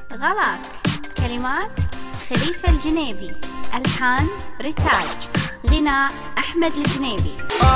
غلط. كلمات خليفة الجنيبي، ألحان ريتاج، غناء أحمد الجنيبي.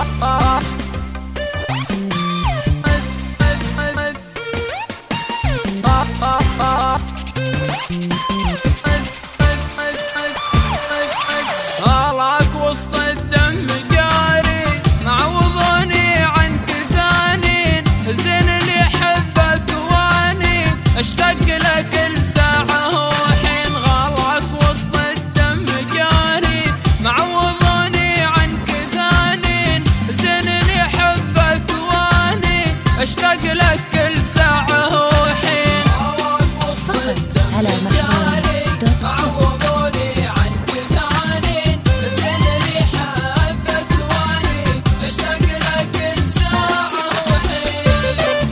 غلاك وسط الدم جاري، معوضوني عنك ثاني، زين اللي يحبك واني اشتاق لك الساعة وحين. غلاك وسط الدم جاري، معوضوني عنك ثاني، زين اللي يحبك واني اشتاق لك الساعة وحين. غلاك وسط الدم جاري، معوضوني عنك ثاني، زين اللي يحبك واني اشتاق لك الساعة وحين.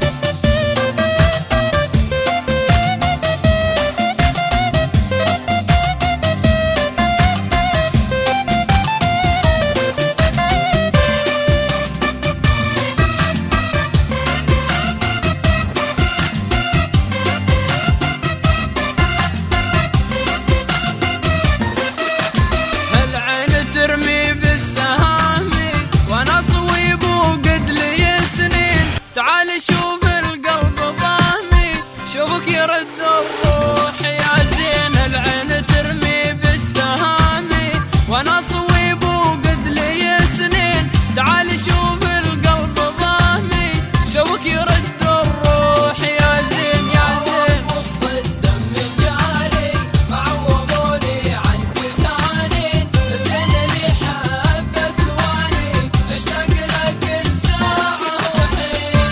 العين ترمي بالسهامي وانا صويب وقد لي سنين، تعال شوف القلب ضامي، شوفك يرد الروح يا زين. العين ترمي بالسهامي وانا صويب وقد لي سنين، تعال شوف القلب ضامي، شوفك يرد الروح يا زين يا زين. وسط الدم جاري، معوضوني عنك ثاني، زين اللي يحبك واني اشتاق لك الساعة وحين.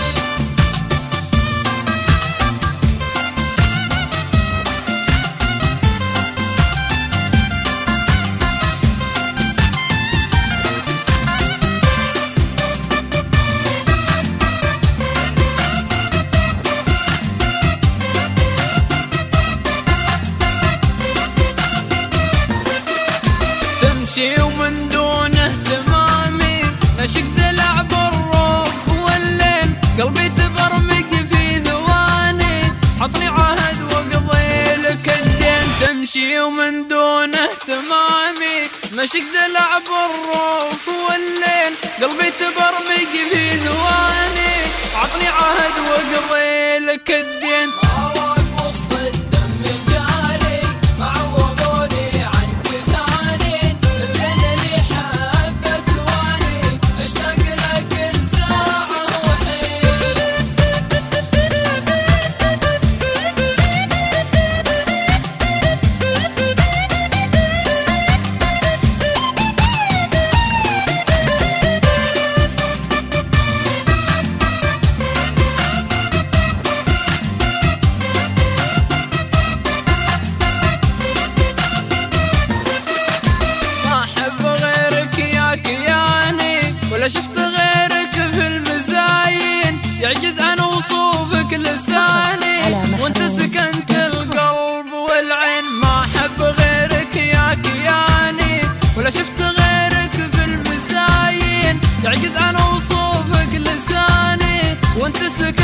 تمشي ومن دون اهتمامي نشق تلعب الروح والليل، قلبي تبرمج في ثواني، حطني عهد واقضي لك الدين. تمشي ومن دون اهتمامي نشق تلعب الروح والليل، قلبي تبرمج في ثواني، عطني عهد واقضي لك الدين. غلاك وسط الدم جاري، معوضوني عنك ثاني، زين اللي يحبك واني اشتاق لك الساعة وحين. ما أحب غيرك يا كياني، ولا شفت غيرك في المزاين، يعجز عن وصوفك لساني، وانت سكنت القلب والعين. ما أحب غيرك يا كياني، ولا شفت غيرك في المزاين، يعجز عن وصوفك لساني، وانت سكنت